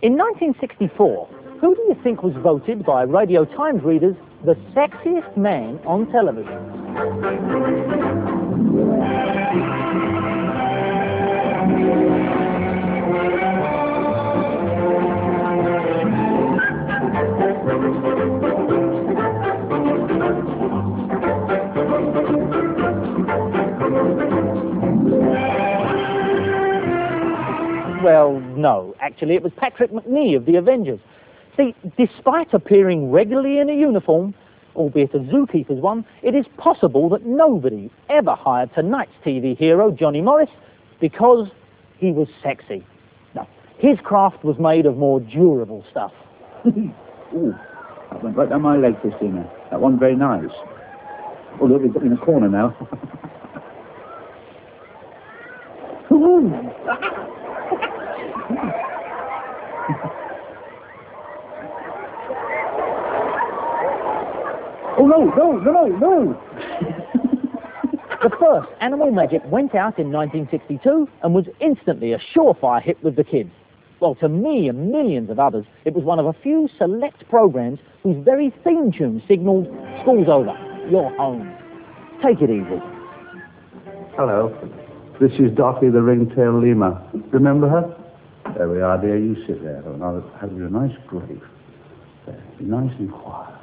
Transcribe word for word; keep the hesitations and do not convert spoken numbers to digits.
In nineteen sixty-four, who do you think was voted by Radio Times readers the sexiest man on television? Well, no. Actually, it was Patrick Macnee of the Avengers. See, despite appearing regularly in a uniform, albeit a zookeeper's one, it is possible that nobody ever hired tonight's T V hero, Johnny Morris, because he was sexy. No, his craft was made of more durable stuff. Ooh, that went right down my leg, Christina. That one very nice. Oh, look, we've got in a corner now. Oh, no, no, no, no! The first Animal Magic went out in nineteen sixty-two and was instantly a surefire hit with the kids. Well, to me and millions of others, it was one of a few select programs whose very theme tune signaled, school's over, you're home. Take it easy. Hello. This is Dottie the Ringtail Lemur. Remember her? There we are, dear. You sit there, and I'll have you a nice grave. There, be nice and quiet.